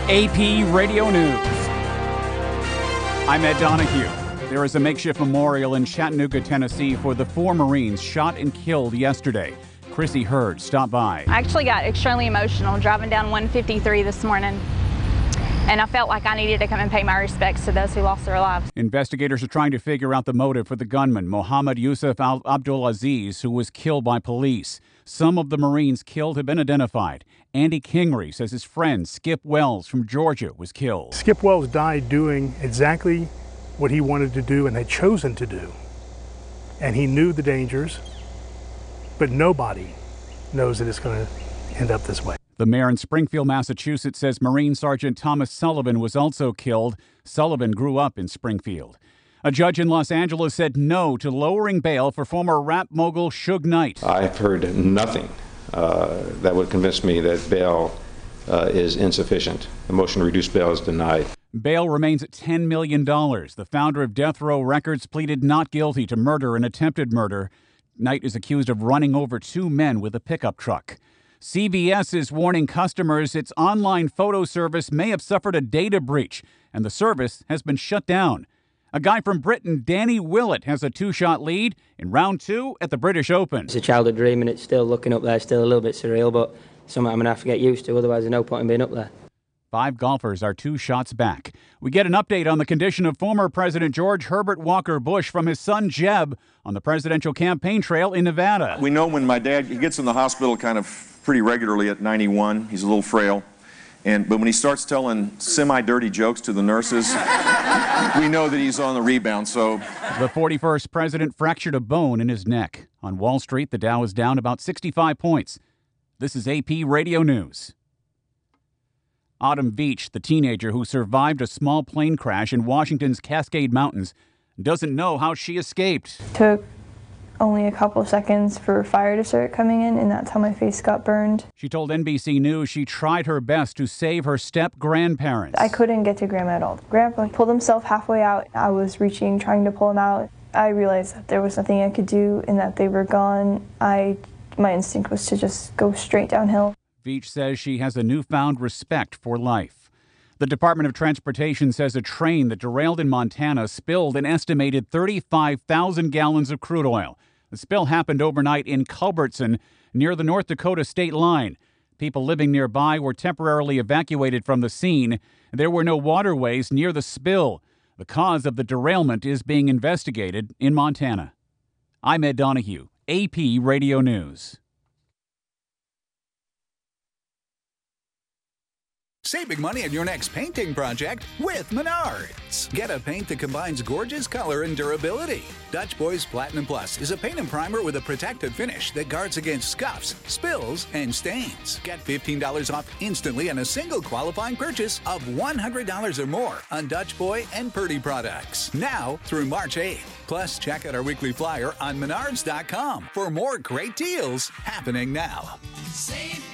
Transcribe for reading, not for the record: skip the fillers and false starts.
AP Radio News. I'm Ed Donahue. There is a makeshift memorial in Chattanooga, Tennessee for the 4 Marines shot and killed yesterday. Chrissy Hurd stopped by. I actually got extremely emotional driving down 153 this morning, and I felt like I needed to come and pay my respects to those who lost their lives. Investigators are trying to figure out the motive for the gunman, Mohammed Yusuf Abdulaziz, who was killed by police. Some of the Marines killed have been identified. Andy Kingery says his friend Skip Wells from Georgia was killed. Skip Wells died doing exactly what he wanted to do and had chosen to do. And he knew the dangers, but nobody knows that it's going to end up this way. The mayor in Springfield, Massachusetts says Marine Sergeant Thomas Sullivan was also killed. Sullivan grew up in Springfield. A judge in Los Angeles said no to lowering bail for former rap mogul Suge Knight. I've heard nothing that would convince me that bail is insufficient. The motion to reduce bail is denied. Bail remains at $10 million. The founder of Death Row Records pleaded not guilty to murder and attempted murder. Knight is accused of running over 2 men with a pickup truck. CVS is warning customers its online photo service may have suffered a data breach, and the service has been shut down. A guy from Britain, Danny Willett, has a 2-shot lead in round 2 at the British Open. It's a childhood dream, and it's still looking up there, still a little bit surreal, but something I'm going to have to get used to, otherwise there's no point in being up there. 5 golfers are 2 shots back. We get an update on the condition of former President George Herbert Walker Bush from his son Jeb on the presidential campaign trail in Nevada. We know when my dad, he gets in the hospital kind of pretty regularly at 91. He's a little frail. But when he starts telling semi-dirty jokes to the nurses, we know that he's on the rebound. So the 41st president fractured a bone in his neck. On Wall Street, the Dow is down about 65 points. This is AP Radio News. Autumn Beach, the teenager who survived a small plane crash in Washington's Cascade Mountains, doesn't know how she escaped. Took only a couple seconds for fire to start coming in, and that's how my face got burned. She told NBC News she tried her best to save her step-grandparents. I couldn't get to Grandma at all. Grandpa pulled himself halfway out. I was reaching, trying to pull him out. I realized that there was nothing I could do and that they were gone. My instinct was to just go straight downhill. Beach says she has a newfound respect for life. The Department of Transportation says a train that derailed in Montana spilled an estimated 35,000 gallons of crude oil. The spill happened overnight in Culbertson, near the North Dakota state line. People living nearby were temporarily evacuated from the scene. There were no waterways near the spill. The cause of the derailment is being investigated in Montana. I'm Ed Donahue, AP Radio News. Save big money on your next painting project with Menards. Get a paint that combines gorgeous color and durability. Dutch Boys Platinum Plus is a paint and primer with a protective finish that guards against scuffs, spills, and stains. Get $15 off instantly on a single qualifying purchase of $100 or more on Dutch Boy and Purdy products. Now through March 8th. Plus, check out our weekly flyer on Menards.com for more great deals happening now. Save